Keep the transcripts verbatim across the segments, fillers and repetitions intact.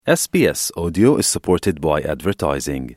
S B S Audio is supported by advertising.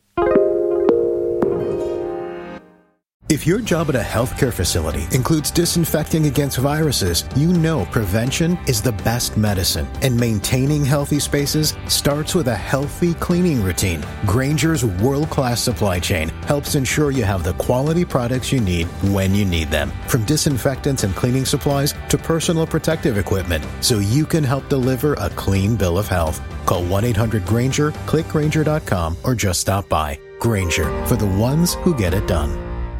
If your job at a healthcare facility includes disinfecting against viruses, you know prevention is the best medicine. And maintaining healthy spaces starts with a healthy cleaning routine. Grainger's world-class supply chain helps ensure you have the quality products you need when you need them. From disinfectants and cleaning supplies to personal protective equipment, so you can help deliver a clean bill of health. Call one eight hundred Grainger, click Grainger dot com, or just stop by. Grainger, for the ones who get it done.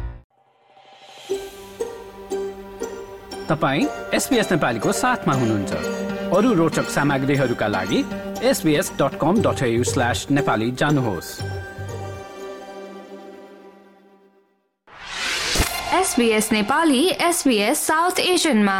तपाईं SBS नेपालीको साथमा हुनुहुन्छ। अरु रोचक सामग्रीहरूका लागि S B S dot com dot A U slash Nepali जानुहोस्। SBS Nepali SBS south एशियनमा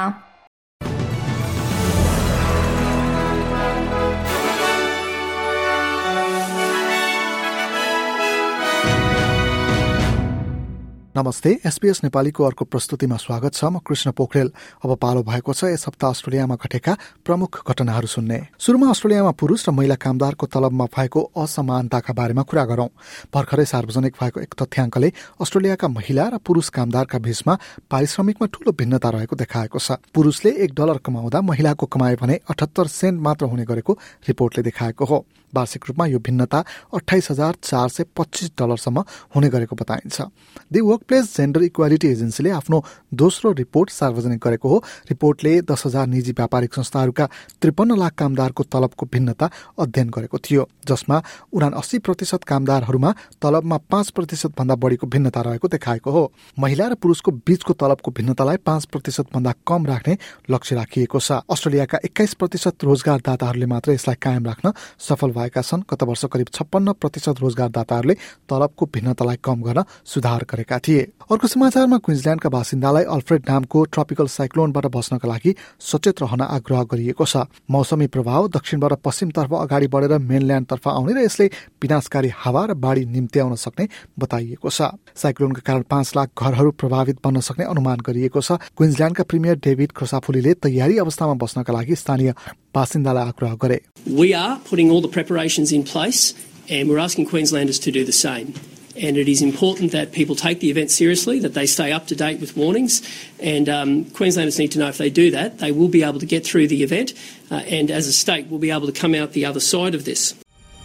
नमस्ते। एसबीएस नेपालीको अर्को प्रस्तुतिमा स्वागत छ। म कृष्ण पोखरेल। अब पालो भएको छ यस हप्ता अस्ट्रेलियामा घटेका प्रमुख घटनाहरू सुन्ने। सुरुमा अस्ट्रेलियामा पुरुष र महिला कामदारको तलबमा भएको असमानताका बारेमा कुरा गरौं। भर्खरै सार्वजनिक भएको एक तथ्याङ्कले अस्ट्रेलियाका महिला र पुरुष कामदारका बीचमा पारिश्रमिकमा ठूलो भिन्नता रहेको देखाएको छ। पुरुषले एक डलर कमाउँदा महिलाको कमाई भने अठहत्तर सेन्ट मात्र हुने गरेको रिपोर्टले देखाएको हो। वार्षिक रूपमा यो भिन्नता अठाइस हजार चार सय पच्चीस डलरसम्म हुने गरेको बताइन्छ। दि वर्कप्लेस जेन्डर इक्वालिटी एजेन्सीले आफ्नो दोस्रो रिपोर्ट सार्वजनिक गरेको हो। रिपोर्टले दस हजार निजी व्यापारिक संस्थाहरूका त्रिपन्न लाख कामदारको तलबको भिन्नता अध्ययन गरेको थियो, जसमा उना अस्सी प्रतिशत कामदारहरूमा तलबमा पाँच प्रतिशत भन्दा बढीको भिन्नता रहेको देखाएको हो। महिला र पुरुषको बीचको तलबको भिन्नतालाई पाँच प्रतिशत भन्दा कम राख्ने लक्ष्य राखिएको छ। अस्ट्रेलियाका एक्काइस प्रतिशत रोजगारदाताहरूले मात्र यसलाई कायम राख्न सफल भएका छन्। गत वर्ष करिब छप्पन्न प्रतिशत रोजगारदाताहरूले तलबको भिन्नतालाई कम गर्न सुधार गरेका थिए। अर्को समाचारमा क्विन्सल्यान्डका बासिन्दालाई अल्फ्रेड नामको ट्रपिकल साइक्लोनबाट बच्नका लागि सचेत रहन आग्रह गरिएको छ। मौसमी प्रभाव दक्षिणबाट पश्चिमतर्फ अगाडि बढेर मेनल्यान्डतर्फ आउने र यसले विनाशकारी हावा र बाढी निम्ति आउन सक्ने बताइएको छ। साइक्लोनका कारण पाँच लाख घरहरू प्रभावित बन्न सक्ने अनुमान गरिएको छ। क्विन्सल्यान्डका प्रिमियर डेभिड क्रोसाफुलीले तयारी अवस्थामा बस्नका लागि स्थानीय बासिन्दालाई आग्रह गरे। We are putting all the preparations in place and we're asking Queenslanders to do the same. And it is important that people take the event seriously, that they stay up to date with warnings. And um, Queenslanders need to know if they do that, they will be able to get through the event. Uh, and as a state, we'll be able to come out the other side of this.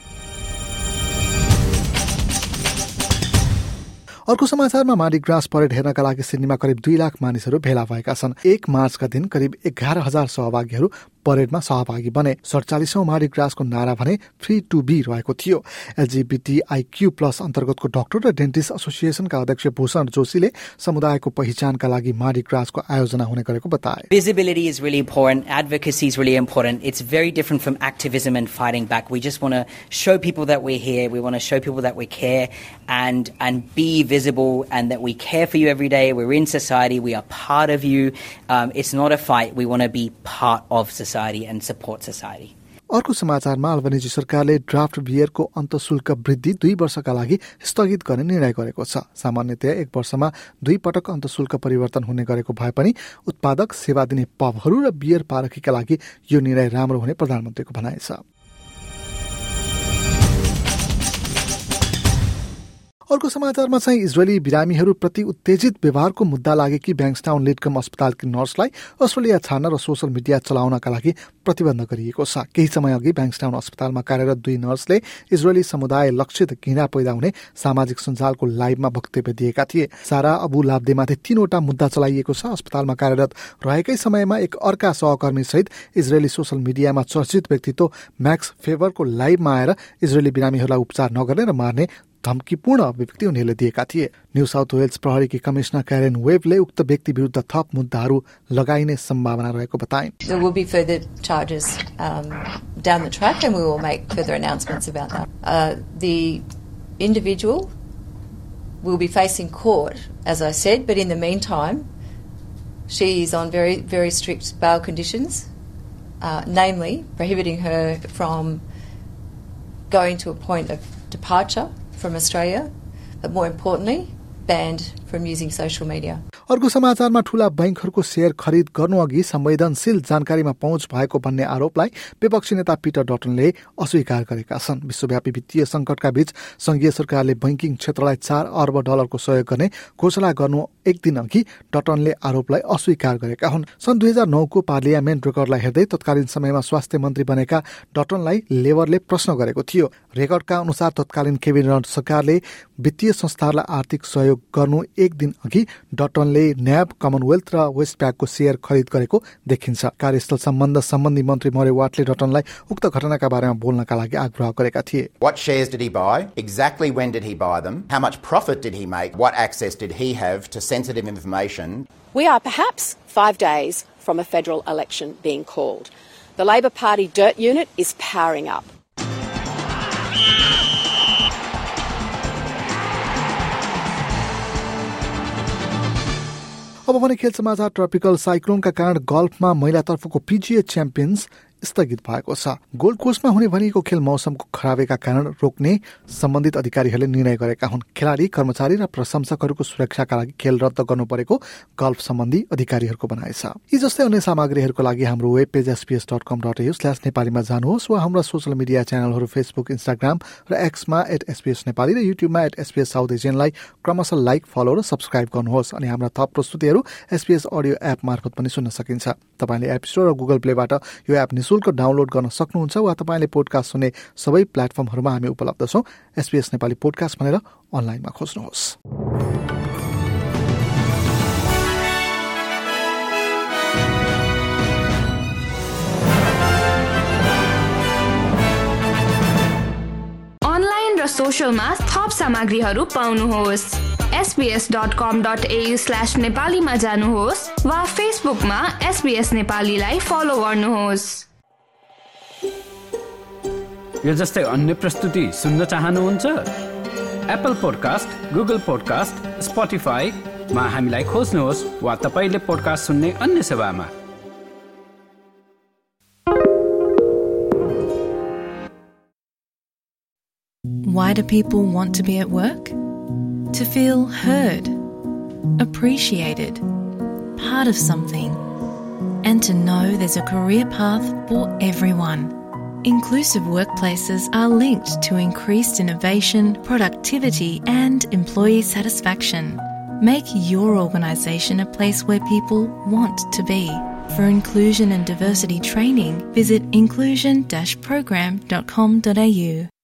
अर्को समाचारमा Mardi grass parade हेर्नका लागि सिडनीमा करिब दुई लाख मानिसहरू भेला भएका छन्। एक मार्चका दिन करिब एघार हजार सहभागीहरू परेडमा सहभागी बने। सडचालिसौं मार्डी ग्रासको नारा भने फ्री टू बी रहेको थियो। एलजीबीटीआईक्यू प्लस अन्तर्गतको डाक्टर र डेन्टिस्ट एसोसिएसनका अध्यक्ष भूषण जोशीले समुदायको पहिचानका लागि मार्डी ग्रासको आयोजना हुने गरेको बताए। Visibility is really important. Advocacy is really important. It's very different from activism and fighting back. We just want to show people that we're here. We want to show people that we care and and be visible and that we care for you every day. We're in society. We are part of you. Um, it's not a fight. We want to be part of society. And support society. अर्को समाचारमा Albanese सरकारले draft बियरको अन्तशुल्क वृद्धि दुई वर्षका लागि स्थगित गर्ने निर्णय गरेको छ। सामान्यतया एक वर्षमा दुई पटक अन्तशुल्क परिवर्तन हुने गरेको भए पनि उत्पादक सेवा दिने पबहरू र बियर पारखीका लागि यो निर्णय राम्रो हुने प्रधानमन्त्रीको भनाइ छ। अर्को समाचारमा चाहिँ इजरायली बिरामीहरू प्रति उत्तेजित व्यवहारको मुद्दा लागेकी ब्याङ्कस्टाउन लिडकम अस्पतालकी नर्सलाई अस्ट्रेलिया छाड्न र सोशल मिडिया चलाउनका लागि प्रतिबन्ध गरिएको छ। केही समय अघि ब्याङ्कस्टाउन अस्पतालमा कार्यरत दुई नर्सले इजरायली समुदाय लक्षित घृणा पैदा हुने सामाजिक सञ्जालको लाइभमा वक्तव्य दिएका थिए। सारा अबु लाब्देमाथि तीनवटा मुद्दा चलाइएको छ। अस्पतालमा कार्यरत रहेकै समयमा एक अर्का सहकर्मी सहित इजरायली सोशल मिडियामा चर्चित व्यक्तित्व म्याक्स फेभरको लाइभमा आएर इजरायली बिरामीहरूलाई उपचार नगर्ने र मार्ने धम्कीपूर्ण अभिव्यक्ति उनीहरूले दिएका थिए। न्यू साउथ वेल्स प्रहरीकी कमिश्नर क्यारेन वेबले उक्त व्यक्ति विरुद्ध थप मुद्दाहरू लगाइने सम्भावना रहेको बताए। There will be further charges um, down the track and we will make further announcements about that. Uh, the individual will be facing court, as I said, but in the meantime, she is on very, very strict bail conditions, uh, namely prohibiting her from going to a point of departure from Australia, but more importantly, banned from using social media. अर्को समाचारमा ठूला बैंकहरूको share खरिद गर्नुअघि संवेदनशील जानकारीमा पहुँच भएको भन्ने आरोपलाई विपक्षी नेता पिटर डटनले अस्वीकार गरेका छन्। विश्वव्यापी वित्तीय संकटका बीच संघीय सरकारले बैंकिङ क्षेत्रलाई चार अर्ब डलरको सहयोग गर्ने घोषणा गर्नु एक दिन अघि डटनले आरोपलाई अस्वीकार गरेका हुन्। सन् दुई हजार नौ को पार्लियामेन्ट रेकर्डलाई हेर्दै तत्कालीन समयमा स्वास्थ्य मन्त्री बनेका डटनलाई लेबरले प्रश्न गरेको थियो। रेकर्डका अनुसार तत्कालीन केबिनेट सरकारले वित्तीय संस्थाहरूलाई आर्थिक सहयोग गर्नु एक दिन अघि डटनले न्याब, कमनवेल्थ र वेस्टप्याकको शेयर खरिद गरेको देखिन्छ। कार्यस्थल सम्बन्ध सम्बन्धी मन्त्री मरे वाटले डटनलाई उक्त घटनाका बारेमा बोल्नका लागि आग्रह गरेका थिए। What shares did he buy? Exactly when did he buy them? How much profit did he make? What access did he have to sensitive information? We are perhaps five days from a federal election being called. The Labor Party dirt unit is powering up. अब भने खेल समाचार। Tropical साइक्लोनका कारण गल्फमा महिलातर्फको पिजिए champions स्थगित भएको छ। Gold कोस्टमा हुने भनिएको खेल मौसमको खराबीका कारण रोक्ने सम्बन्धित अधिकारीहरूले निर्णय गरेका हुन्। खेलाडी, कर्मचारी र प्रशंसकहरूको सुरक्षाका लागि खेल रद्द गर्नु परेको गल्फ सम्बन्धी अधिकारीहरूको भनाइ छ। यी जस्तै अन्य सामग्रीहरूको लागि हाम्रो web page SBS dot com dot AU slash नेपालीमा जानुहोस् वा हाम्रा सोशल मिडिया च्यानलहरू फेसबुक, इन्स्टाग्राम र एक्समा एट एसपीएस नेपाली र युट्युबमा एट एसपीएस साउथ एसियनलाई क्रमशः लाइक, फलो र सब्सक्राइब गर्नुहोस्। अनि हाम्रा थप प्रस्तुतिहरू एसपीएस अडियो एप मार्फत पनि सुन्न सकिन्छ। तपाईँले एप स्टोर र गुगल प्लेबाट यो एप निशुल्क डाउनलोड गर्न सक्नुहुन्छ वा तपाईँले पोडकास्ट सुन्ने सबै प्लेटफर्महरूमा हामी उपलब्ध छौँ। एसपीएस नेपाली पोडकास्ट भनेर अनलाइनमा खोज्नुहोस्। अनलाइन र सोशलमा थप सामग्रीहरू पाउनुहोस्। SBS dot com dot AU slash नेपालीमा जानुहोस् वा फेसबुकमा एसबीएस नेपालीलाई फलो गर्नुहोस्। यो जस्तै अन्य प्रस्तुति सुन्न चाहनुहुन्छ? एप्पल पोडकास्ट, गुगल पोडकास्ट, स्पोटिफाईमा हामीलाई खोज्नुहोस् वा तपाईले पोडकास्ट सुन्ने अन्य सेवामा। Why do people want to be at work? To feel heard, appreciated, part of something, and to know there's a career path for everyone. Inclusive workplaces are linked to increased innovation, productivity, and employee satisfaction. Make your organisation a place where people want to be. For inclusion and diversity training, visit inclusion dash program dot com dot a u.